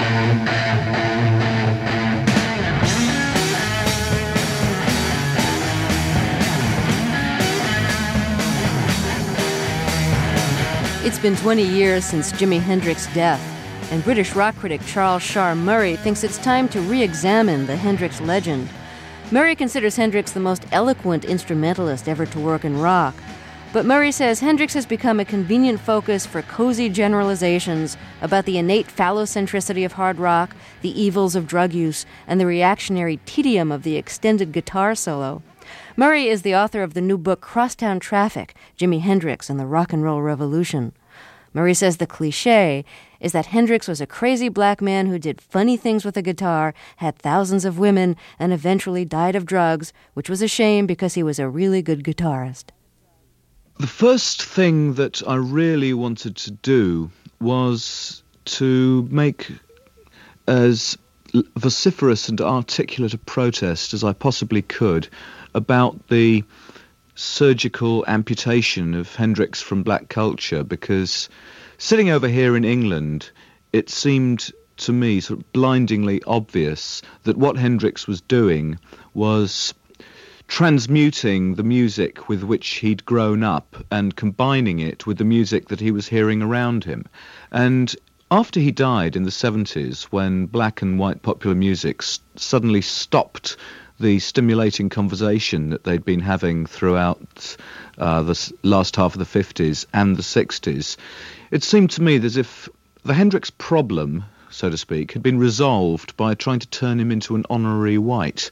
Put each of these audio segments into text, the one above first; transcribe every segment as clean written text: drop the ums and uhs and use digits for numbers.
It's been 20 years since Jimi Hendrix's death, and British rock critic Charles Shaar Murray thinks it's time to re-examine the Hendrix legend. Murray considers Hendrix the most eloquent instrumentalist ever to work in rock, but Murray says Hendrix has become a convenient focus for cozy generalizations about the innate phallocentricity of hard rock, the evils of drug use, and the reactionary tedium of the extended guitar solo. Murray is the author of the new book Crosstown Traffic, Jimi Hendrix and the Rock and Roll Revolution. Murray says the cliché is that Hendrix was a crazy black man who did funny things with a guitar, had thousands of women, and eventually died of drugs, which was a shame because he was a really good guitarist. The first thing that I really wanted to do was to make as vociferous and articulate a protest as I possibly could about the surgical amputation of Hendrix from black culture, because sitting over here in England, it seemed to me sort of blindingly obvious that what Hendrix was doing was transmuting the music with which he'd grown up and combining it with the music that he was hearing around him. And after he died in the 70s, when black and white popular music suddenly stopped the stimulating conversation that they'd been having throughout the last half of the 50s and the 60s, it seemed to me as if the Hendrix problem, so to speak, had been resolved by trying to turn him into an honorary white.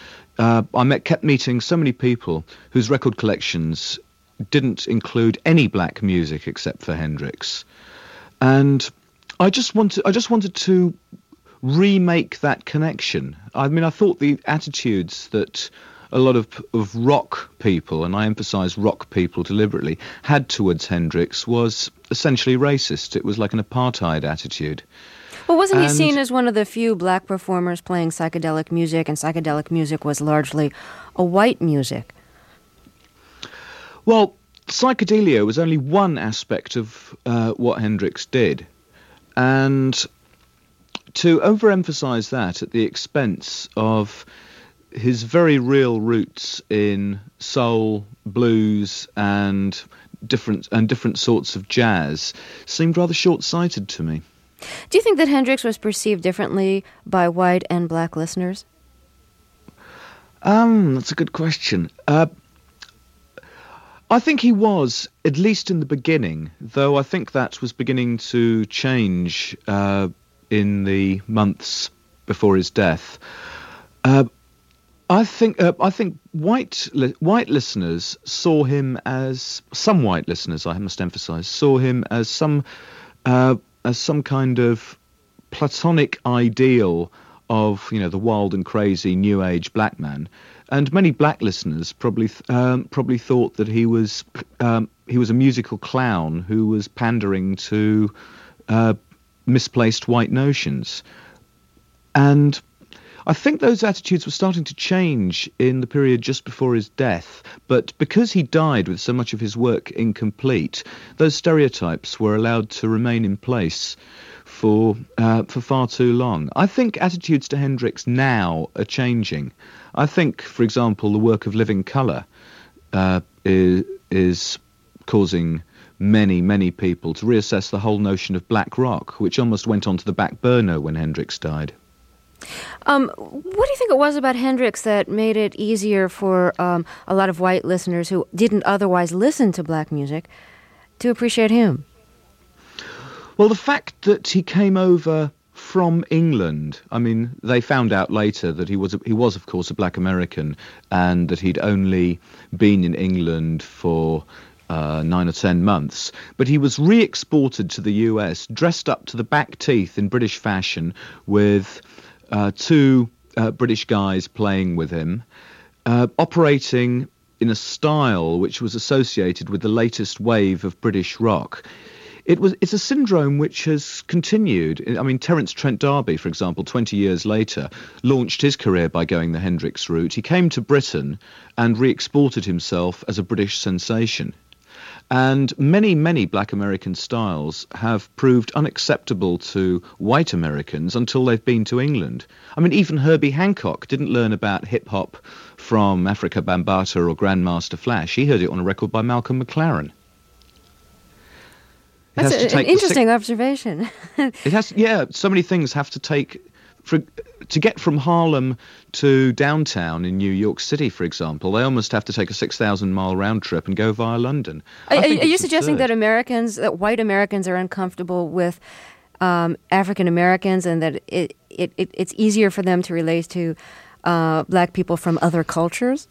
I kept meeting so many people whose record collections didn't include any black music except for Hendrix. And I just wanted to remake that connection. I mean, I thought the attitudes that a lot of rock people, and I emphasise rock people deliberately, had towards Hendrix was essentially racist. It was like an apartheid attitude. Well, wasn't he seen as one of the few black performers playing psychedelic music, and psychedelic music was largely a white music? Well, psychedelia was only one aspect of what Hendrix did. And to overemphasize that at the expense of his very real roots in soul, blues, and different sorts of jazz seemed rather short-sighted to me. Do you think that Hendrix was perceived differently by white and black listeners? That's a good question. I think he was, at least in the beginning, though I think that was beginning to change in the months before his death. I think white listeners saw him as, some white listeners, I must emphasise, saw him as some kind of platonic ideal of, the wild and crazy new age black man. And many black listeners probably thought that he was a musical clown who was pandering to misplaced white notions. And I think those attitudes were starting to change in the period just before his death, but because he died with so much of his work incomplete, those stereotypes were allowed to remain in place for far too long. I think attitudes to Hendrix now are changing. I think, for example, the work of Living Colour is causing many people to reassess the whole notion of black rock, which almost went onto the back burner when Hendrix died. What do you think it was about Hendrix that made it easier for a lot of white listeners who didn't otherwise listen to black music to appreciate him? Well, the fact that he came over from England, I mean, they found out later that he was of course a black American, and that he'd only been in England for 9 or 10 months, but he was re-exported to the US, dressed up to the back teeth in British fashion, with two British guys playing with him, operating in a style which was associated with the latest wave of British rock. It's a syndrome which has continued. I mean, Terence Trent D'Arby, for example, 20 years later, launched his career by going the Hendrix route. He came to Britain and re-exported himself as a British sensation. And many, many black American styles have proved unacceptable to white Americans until they've been to England. I mean, even Herbie Hancock didn't learn about hip-hop from Africa Bambaataa or Grandmaster Flash. He heard it on a record by Malcolm McLaren. That's an interesting observation. It has, yeah, so many things have to take... to get from Harlem to downtown in New York City, for example, they almost have to take a 6,000-mile round trip and go via London. Are you suggesting that white Americans are uncomfortable with African Americans, and that it's easier for them to relate to black people from other cultures?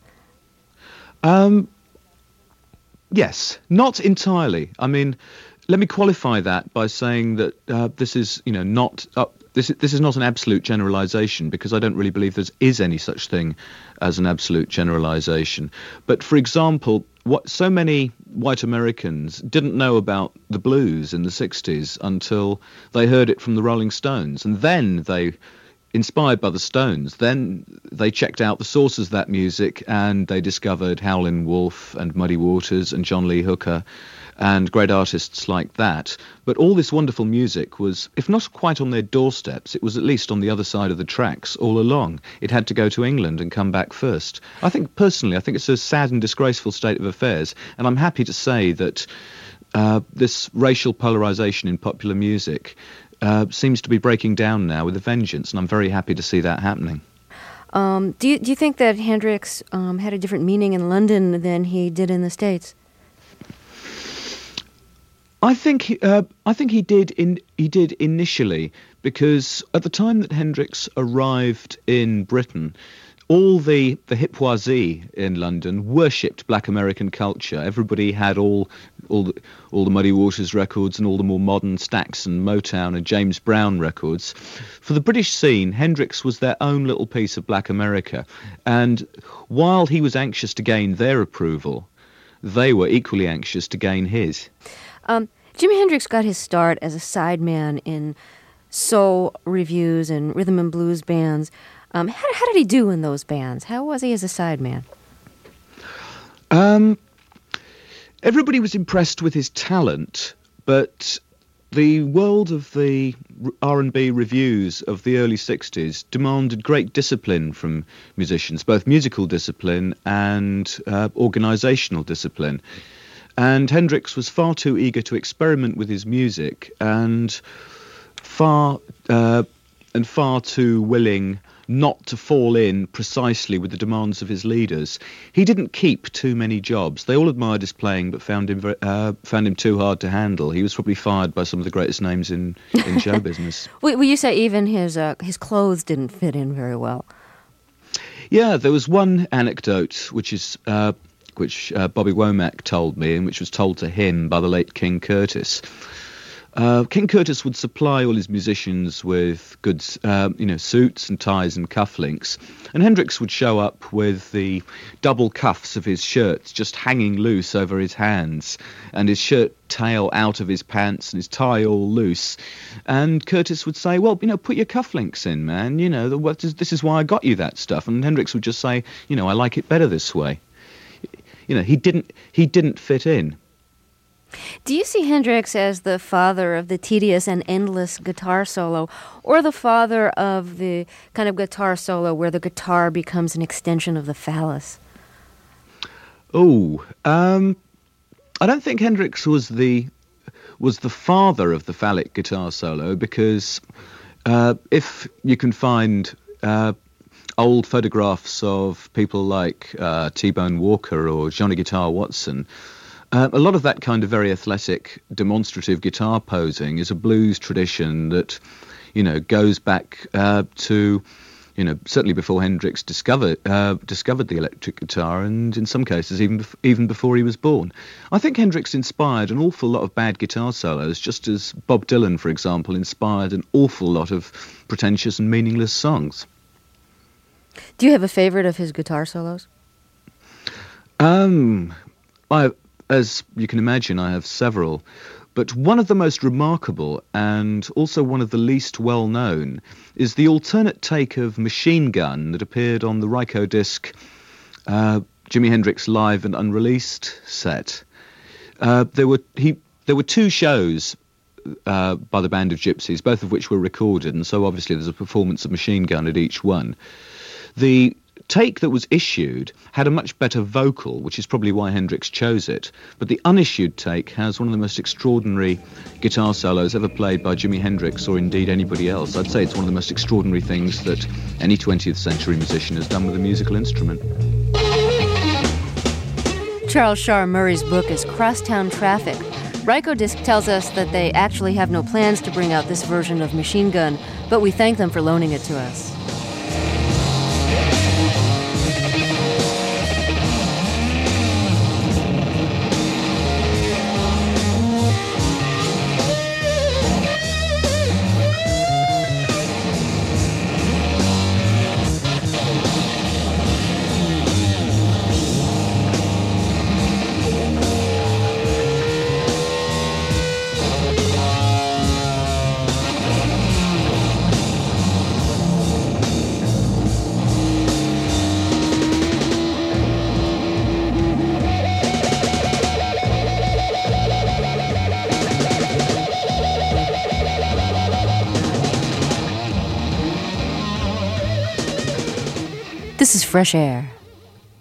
Yes, not entirely. I mean, let me qualify that by saying that this is, not. This is not an absolute generalization, because I don't really believe there is any such thing as an absolute generalization. But for example, what so many white Americans didn't know about the blues in the 60s until they heard it from the Rolling Stones, and then they, inspired by the Stones, then they checked out the sources of that music and they discovered Howlin' Wolf and Muddy Waters and John Lee Hooker and great artists like that. But all this wonderful music was, if not quite on their doorsteps, it was at least on the other side of the tracks all along. It had to go to England and come back first. Personally, I think it's a sad and disgraceful state of affairs, and I'm happy to say that this racial polarisation in popular music seems to be breaking down now with a vengeance, and I'm very happy to see that happening. Do you think that Hendrix had a different meaning in London than he did in the States? I think he did initially, because at the time that Hendrix arrived in Britain, all the hippoisie in London worshipped black American culture. Everybody had all the Muddy Waters records and all the more modern Stax and Motown and James Brown records. For the British scene, Hendrix was their own little piece of black America, and while he was anxious to gain their approval, they were equally anxious to gain his. Jimi Hendrix got his start as a sideman in soul reviews and rhythm and blues bands. How did he do in those bands? How was he as a sideman? Everybody was impressed with his talent, but the world of the R&B reviews of the early 60s demanded great discipline from musicians, both musical discipline and organisational discipline. And Hendrix was far too eager to experiment with his music and far too willing not to fall in precisely with the demands of his leaders. He didn't keep too many jobs. They all admired his playing, but found him too hard to handle. He was probably fired by some of the greatest names in show business. Will you say even his clothes didn't fit in very well? Yeah, there was one anecdote which Bobby Womack told me, and which was told to him by the late King Curtis. King Curtis would supply all his musicians with good, suits and ties and cufflinks, and Hendrix would show up with the double cuffs of his shirts just hanging loose over his hands, and his shirt tail out of his pants and his tie all loose. And Curtis would say, "Well, put your cufflinks in, man. This is why I got you that stuff." And Hendrix would just say, "I like it better this way." He didn't fit in. Do you see Hendrix as the father of the tedious and endless guitar solo, or the father of the kind of guitar solo where the guitar becomes an extension of the phallus? I don't think Hendrix was the father of the phallic guitar solo, because if you can find old photographs of people like T-Bone Walker or Johnny Guitar Watson, a lot of that kind of very athletic, demonstrative guitar posing is a blues tradition that, goes back to, certainly before Hendrix discovered the electric guitar, and in some cases even before he was born. I think Hendrix inspired an awful lot of bad guitar solos, just as Bob Dylan, for example, inspired an awful lot of pretentious and meaningless songs. Do you have a favorite of his guitar solos? As you can imagine, I have several, but one of the most remarkable and also one of the least well-known is the alternate take of Machine Gun that appeared on the Rykodisc Jimi Hendrix Live and Unreleased set. There were two shows by the Band of Gypsies, both of which were recorded, and so obviously there's a performance of Machine Gun at each one. The take that was issued had a much better vocal, which is probably why Hendrix chose it, but the unissued take has one of the most extraordinary guitar solos ever played by Jimi Hendrix, or indeed anybody else. I'd say it's one of the most extraordinary things that any 20th century musician has done with a musical instrument. Charles Shaar Murray's book is Crosstown Traffic. Rykodisc tells us that they actually have no plans to bring out this version of Machine Gun, but we thank them for loaning it to us. This is Fresh Air.